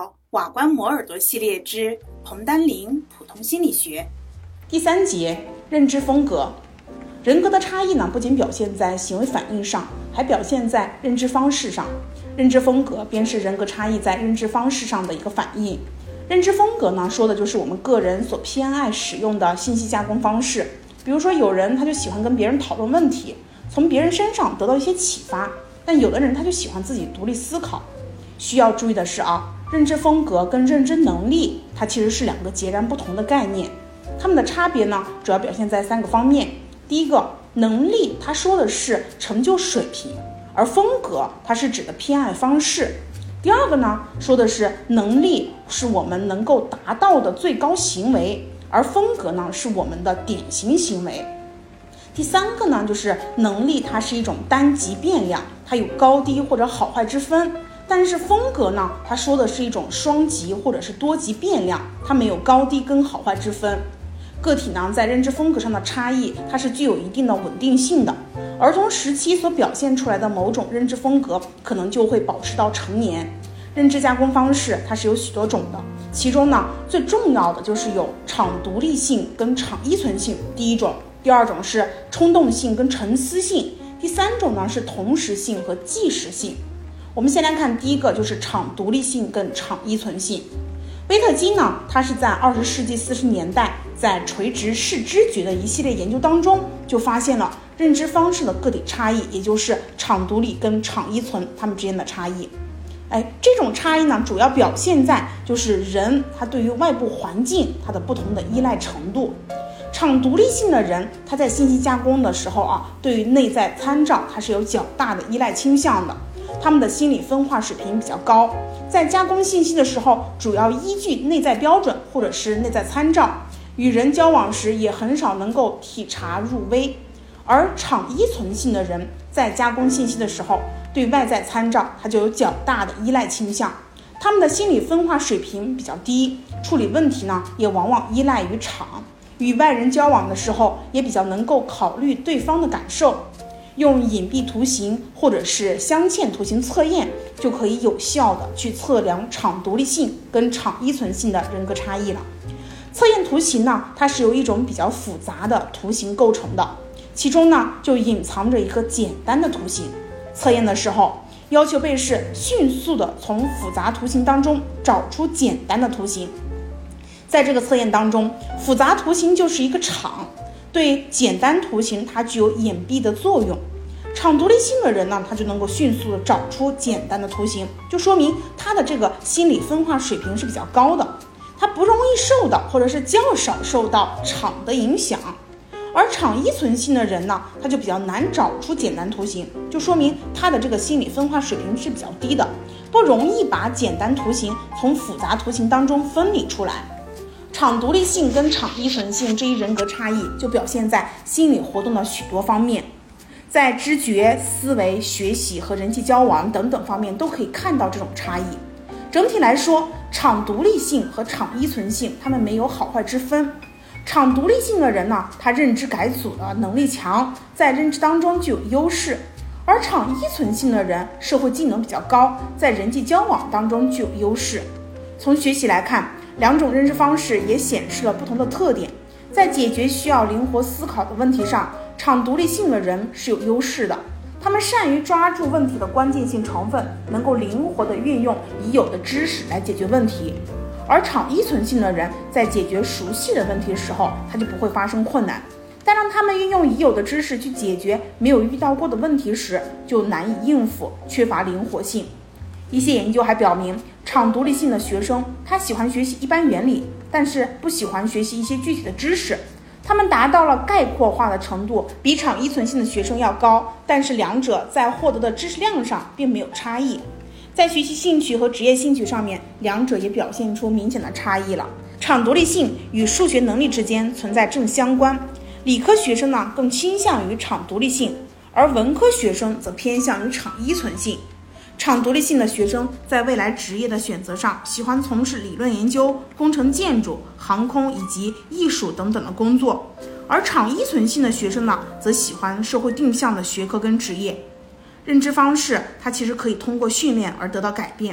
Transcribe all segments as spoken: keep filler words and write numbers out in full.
瓦关摩尔多系列之彭丹林普通心理学第三节认知风格。人格的差异呢，不仅表现在行为反应上，还表现在认知方式上。认知风格便是人格差异在认知方式上的一个反应。认知风格呢，说的就是我们个人所偏爱使用的信息加工方式。比如说，有人他就喜欢跟别人讨论问题，从别人身上得到一些启发，但有的人他就喜欢自己独立思考。需要注意的是啊，认知风格跟认知能力，它其实是两个截然不同的概念。它们的差别呢，主要表现在三个方面。第一个，能力，它说的是成就水平，而风格，它是指的偏爱方式。第二个呢，说的是能力是我们能够达到的最高行为，而风格呢，是我们的典型行为。第三个呢，就是能力，它是一种单极变量，它有高低或者好坏之分。但是风格呢，它说的是一种双极或者是多极变量，它没有高低跟好坏之分。个体呢，在认知风格上的差异，它是具有一定的稳定性的。儿童时期所表现出来的某种认知风格，可能就会保持到成年。认知加工方式它是有许多种的，其中呢，最重要的就是有场独立性跟场依存性，第一种；第二种是冲动性跟沉思性；第三种呢是同时性和即时性。我们先来看第一个，就是场独立性跟场依存性。威特基呢，他是在二十世纪四十年代，在垂直视知觉的一系列研究当中，就发现了认知方式的个体差异，也就是场独立跟场依存它们之间的差异。哎，这种差异呢，主要表现在就是人他对于外部环境他的不同的依赖程度。场独立性的人，他在信息加工的时候啊，对于内在参照他是有较大的依赖倾向的。他们的心理分化水平比较高，在加工信息的时候，主要依据内在标准或者是内在参照，与人交往时也很少能够体察入微。而场依存性的人，在加工信息的时候，对外在参照他就有较大的依赖倾向，他们的心理分化水平比较低，处理问题呢也往往依赖于场，与外人交往的时候也比较能够考虑对方的感受。用隐蔽图形或者是镶嵌图形测验，就可以有效的去测量场独立性跟场依存性的人格差异了。测验图形呢，它是由一种比较复杂的图形构成的，其中呢就隐藏着一个简单的图形。测验的时候，要求被试迅速的从复杂图形当中找出简单的图形。在这个测验当中，复杂图形就是一个场，对简单图形它具有掩蔽的作用。场独立性的人呢，他就能够迅速的找出简单的图形，就说明他的这个心理分化水平是比较高的，他不容易受到或者是较少受到场的影响。而场依存性的人呢，他就比较难找出简单图形，就说明他的这个心理分化水平是比较低的，不容易把简单图形从复杂图形当中分离出来。场独立性跟场依存性这一人格差异，就表现在心理活动的许多方面，在知觉、思维、学习和人际交往等等方面都可以看到这种差异。整体来说，场独立性和场依存性他们没有好坏之分。场独立性的人呢，他认知改组的能力强，在认知当中具有优势；而场依存性的人社会技能比较高，在人际交往当中具有优势。从学习来看，两种认知方式也显示了不同的特点。在解决需要灵活思考的问题上，场独立性的人是有优势的，他们善于抓住问题的关键性成分，能够灵活地运用已有的知识来解决问题。而场依存性的人在解决熟悉的问题的时候，他就不会发生困难，但让他们运用已有的知识去解决没有遇到过的问题时，就难以应付，缺乏灵活性。一些研究还表明，场独立性的学生他喜欢学习一般原理，但是不喜欢学习一些具体的知识。他们达到了概括化的程度，比场依存性的学生要高，但是两者在获得的知识量上并没有差异。在学习兴趣和职业兴趣上面，两者也表现出明显的差异了。场独立性与数学能力之间存在正相关，理科学生呢更倾向于场独立性，而文科学生则偏向于场依存性。场独立性的学生在未来职业的选择上，喜欢从事理论研究、工程建筑、航空以及艺术等等的工作，而场依存性的学生呢，则喜欢社会定向的学科跟职业。认知方式它其实可以通过训练而得到改变，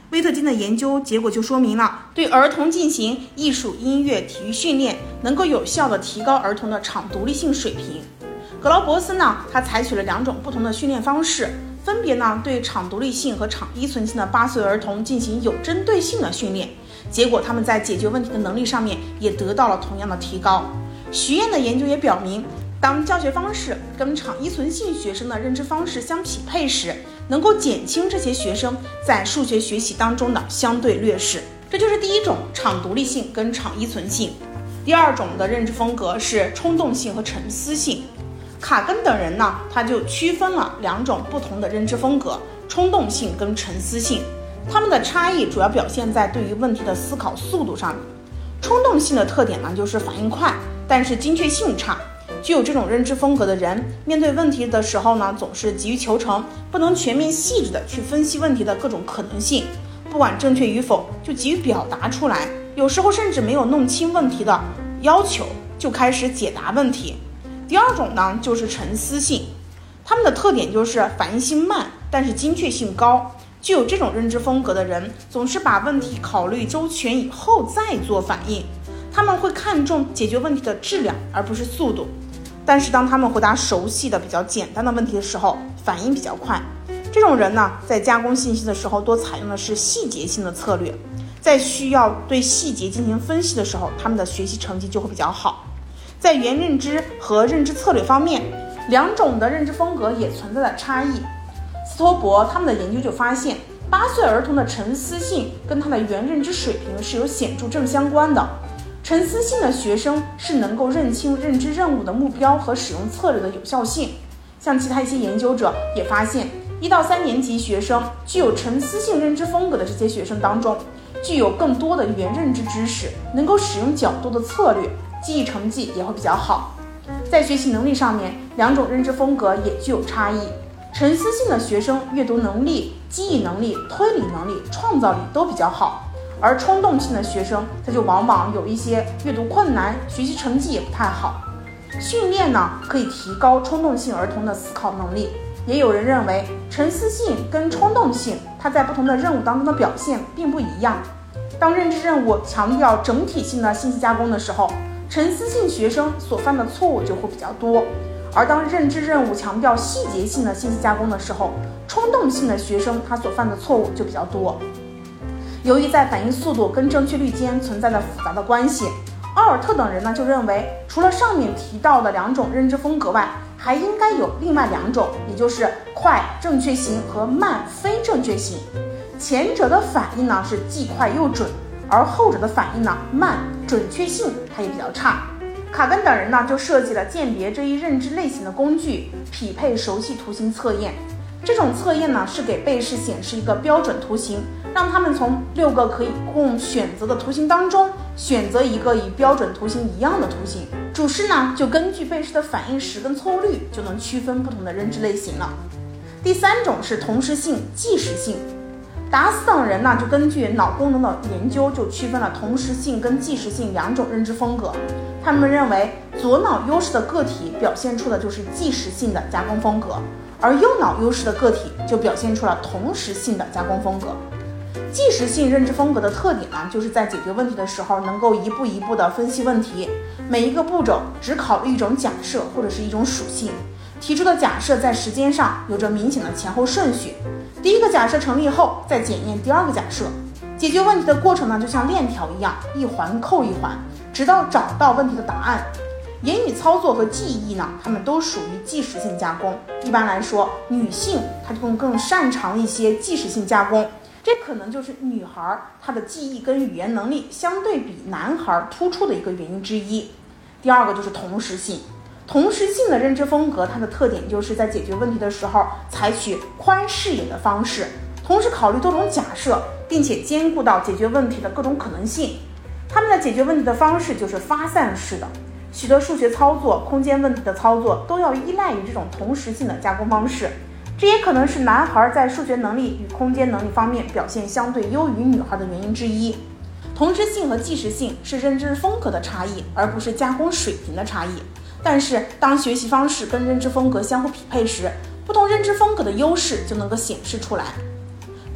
威特金的研究结果就说明了，对儿童进行艺术、音乐、体育训练，能够有效地提高儿童的场独立性水平。格劳伯斯呢，他采取了两种不同的训练方式，分别呢对场独立性和场依存性的八岁儿童进行有针对性的训练，结果他们在解决问题的能力上面也得到了同样的提高。徐燕的研究也表明，当教学方式跟场依存性学生的认知方式相匹配时，能够减轻这些学生在数学学习当中的相对劣势。这就是第一种场独立性跟场依存性。第二种的认知风格是冲动性和沉思性。卡根等人呢，他就区分了两种不同的认知风格，冲动性跟沉思性。他们的差异主要表现在对于问题的思考速度上面。冲动性的特点呢，就是反应快，但是精确性差。具有这种认知风格的人，面对问题的时候呢，总是急于求成，不能全面细致的去分析问题的各种可能性，不管正确与否，就急于表达出来，有时候甚至没有弄清问题的要求，就开始解答问题。第二种呢，就是沉思性，他们的特点就是反应性慢，但是精确性高。具有这种认知风格的人，总是把问题考虑周全以后再做反应，他们会看重解决问题的质量而不是速度。但是当他们回答熟悉的比较简单的问题的时候，反应比较快。这种人呢，在加工信息的时候多采用的是细节性的策略，在需要对细节进行分析的时候，他们的学习成绩就会比较好。在原认知和认知策略方面，两种的认知风格也存在着差异。斯托伯他们的研究就发现，八岁儿童的沉思性跟他的原认知水平是有显著正相关的。沉思性的学生是能够认清认知任务的目标和使用策略的有效性。像其他一些研究者也发现，一到三年级学生具有沉思性认知风格的这些学生当中，具有更多的原认知知识，能够使用较多的策略，记忆成绩也会比较好。在学习能力上面，两种认知风格也具有差异。沉思性的学生阅读能力、记忆能力、推理能力、创造力都比较好，而冲动性的学生他就往往有一些阅读困难，学习成绩也不太好。训练呢，可以提高冲动性儿童的思考能力。也有人认为，沉思性跟冲动性它在不同的任务当中的表现并不一样。当认知任务强调整体性的信息加工的时候，沉思性学生所犯的错误就会比较多，而当认知任务强调细节性的信息加工的时候，冲动性的学生他所犯的错误就比较多。由于在反应速度跟正确率间存在着复杂的关系，奥尔特等人呢就认为，除了上面提到的两种认知风格外，还应该有另外两种，也就是快正确型和慢非正确型。前者的反应呢是既快又准，而后者的反应呢慢，准确性它也比较差。卡根等人呢就设计了鉴别这一认知类型的工具——匹配熟悉图形测验。这种测验呢是给被试显示一个标准图形，让他们从六个可以供选择的图形当中选择一个与标准图形一样的图形。主试呢就根据被试的反应时跟错误率就能区分不同的认知类型了。第三种是同时性、即时性。达斯等人呢就根据脑功能的研究就区分了同时性跟即时性两种认知风格。他们认为左脑优势的个体表现出的就是即时性的加工风格，而右脑优势的个体就表现出了同时性的加工风格。即时性认知风格的特点呢，就是在解决问题的时候能够一步一步的分析问题，每一个步骤只考虑一种假设或者是一种属性，提出的假设在时间上有着明显的前后顺序，第一个假设成立后再检验第二个假设。解决问题的过程呢，就像链条一样，一环扣一环，直到找到问题的答案。言语操作和记忆呢，它们都属于即时性加工。一般来说，女性她就更更擅长一些即时性加工，这可能就是女孩她的记忆跟语言能力相对比男孩突出的一个原因之一。第二个就是同时性。同时性的认知风格，它的特点就是在解决问题的时候采取宽视野的方式，同时考虑多种假设，并且兼顾到解决问题的各种可能性。他们的解决问题的方式就是发散式的，许多数学操作、空间问题的操作都要依赖于这种同时性的加工方式。这也可能是男孩在数学能力与空间能力方面表现相对优于女孩的原因之一。同时性和即时性是认知风格的差异，而不是加工水平的差异。但是当学习方式跟认知风格相互匹配时，不同认知风格的优势就能够显示出来。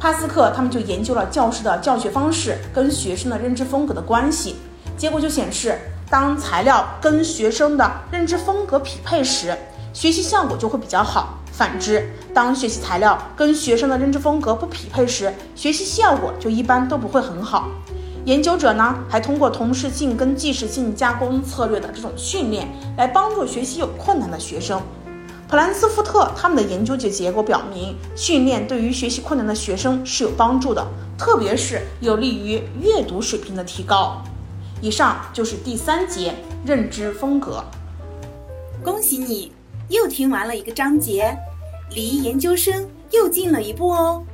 帕斯克他们就研究了教师的教学方式跟学生的认知风格的关系，结果就显示，当材料跟学生的认知风格匹配时，学习效果就会比较好。反之，当学习材料跟学生的认知风格不匹配时，学习效果就一般都不会很好。研究者呢，还通过同时性跟即时性加工策略的这种训练，来帮助学习有困难的学生。普兰斯福特他们的研究结果表明，训练对于学习困难的学生是有帮助的，特别是有利于阅读水平的提高。以上就是第三节认知风格。 恭喜你，又听完了一个章节，离研究生又近了一步哦。